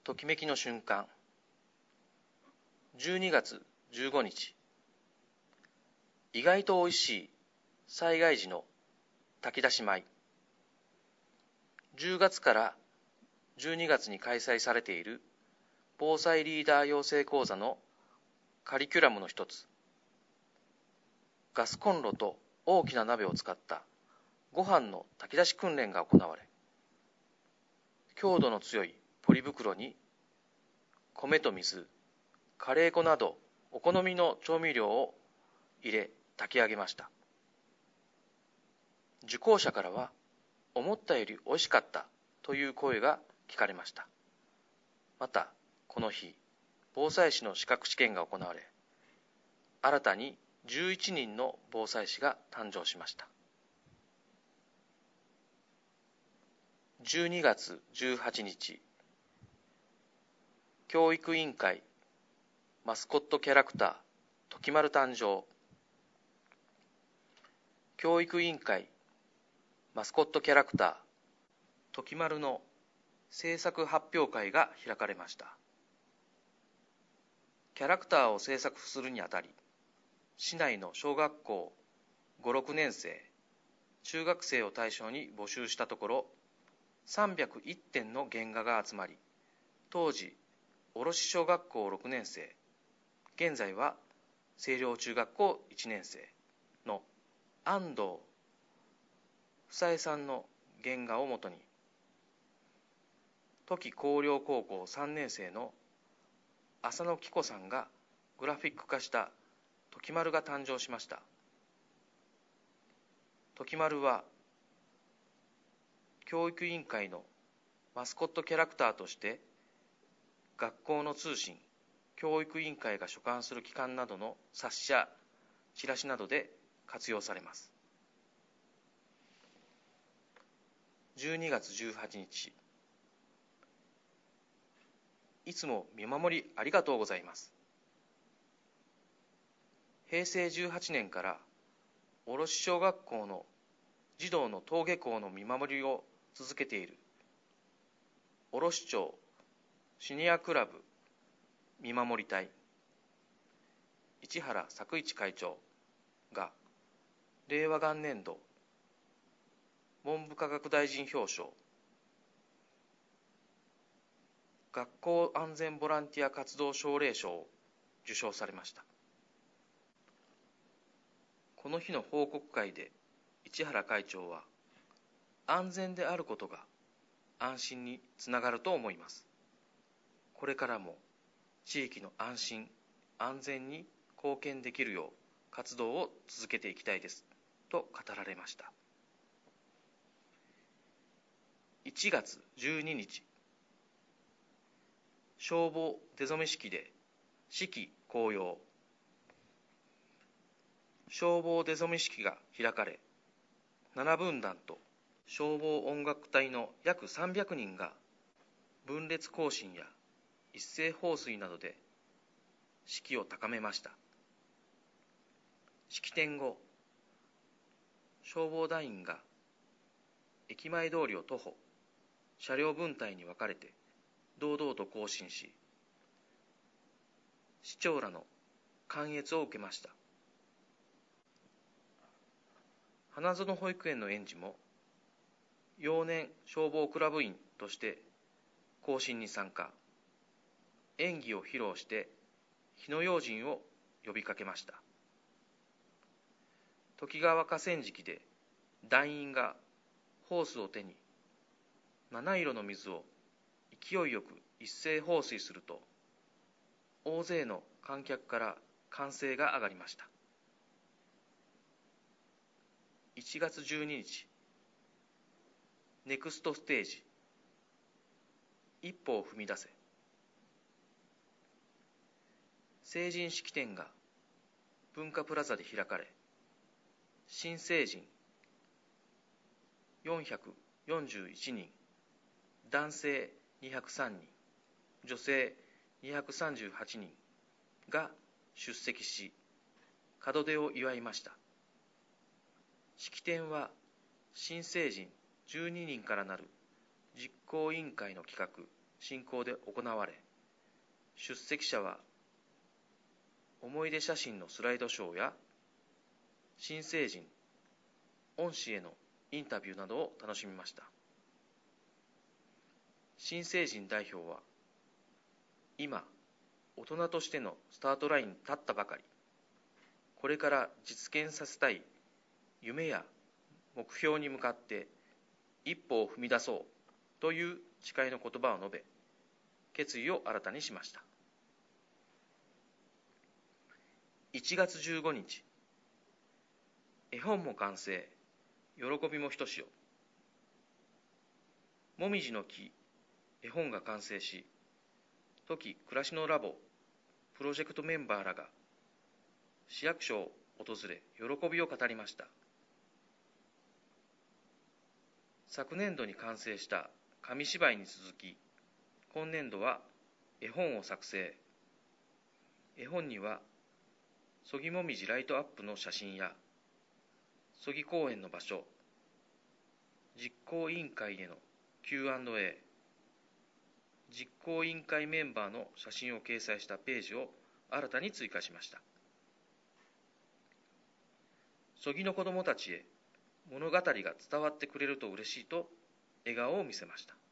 ときめきの瞬間。12月15日。意外とおいしい災害時の炊き出し米。10月から12月に開催されている防災リーダー養成講座のカリキュラムの一つ。ガスコンロと大きな鍋を使ったご飯の炊き出し訓練が行われ、強度の強いポリ袋に米と水、カレー粉などお好みの調味料を入れ炊き上げました。受講者からは思ったより美味しかったという声が聞かれました。またこの日、防災士の資格試験が行われ、新たに11人の防災士が誕生しました。12月18日、教育委員会マスコットキャラクターときまる誕生。教育委員会マスコットキャラクターときまるの制作発表会が開かれました。キャラクターを制作するにあたり、市内の小学校5、6年生、中学生を対象に募集したところ、301点の原画が集まり、当時、卸小学校6年生、現在は清涼中学校1年生の安藤房江さんの原画をもとに、土岐光陵高校3年生の浅野紀子さんがグラフィック化したときまるが誕生しました。ときまるは教育委員会のマスコットキャラクターとして学校の通信、教育委員会が所管する機関などの冊子やチラシなどで活用されます。12月18日。いつも見守りありがとうございます。平成18年から卸小学校の児童の登下校の見守りを続けている卸町シニアクラブ見守り隊市原作一会長が令和元年度文部科学大臣表彰学校安全ボランティア活動奨励賞を受賞されました。この日の報告会で市原会長は、安全であることが安心につながると思います。これからも地域の安心安全に貢献できるよう活動を続けていきたいですと語られました。1月12日、消防出初め式で式紅葉。消防出初め式が開かれ、7分団と消防音楽隊の約300人が分列行進や一斉放水などで士気を高めました。式典後、消防団員が駅前通りを徒歩、車両分隊に分かれて堂々と行進し、市長らの観謁を受けました。花園保育園の園児も幼年消防クラブ員として行進に参加、演技を披露して火の用心を呼びかけました。ときがわ河川敷で団員がホースを手に七色の水を勢いよく一斉放水すると、大勢の観客から歓声が上がりました。1月12日、ネクストステージ、一歩を踏み出せ。成人式典が文化プラザで開かれ、新成人441人、男性203人、女性238人が出席し、門出を祝いました。式典は新成人12人からなる実行委員会の企画、 進行で行われ、出席者は思い出写真のスライドショーや新成人、恩師へのインタビューなどを楽しみました。新成人代表は、今、大人としてのスタートラインに立ったばかり、これから実現させたい夢や目標に向かって一歩を踏み出そうという誓いの言葉を述べ、決意を新たにしました。1月15日、絵本も完成、喜びもひとしお。もみじの木、絵本が完成し、トキ暮らしのラボプロジェクトメンバーらが市役所を訪れ喜びを語りました。昨年度に完成した紙芝居に続き、今年度は絵本を作成。絵本には曽木もみじライトアップの写真や曽木公園の場所、実行委員会への Q&A、実行委員会メンバーの写真を掲載したページを新たに追加しました。曽木の子どもたちへ物語が伝わってくれると嬉しいと笑顔を見せました。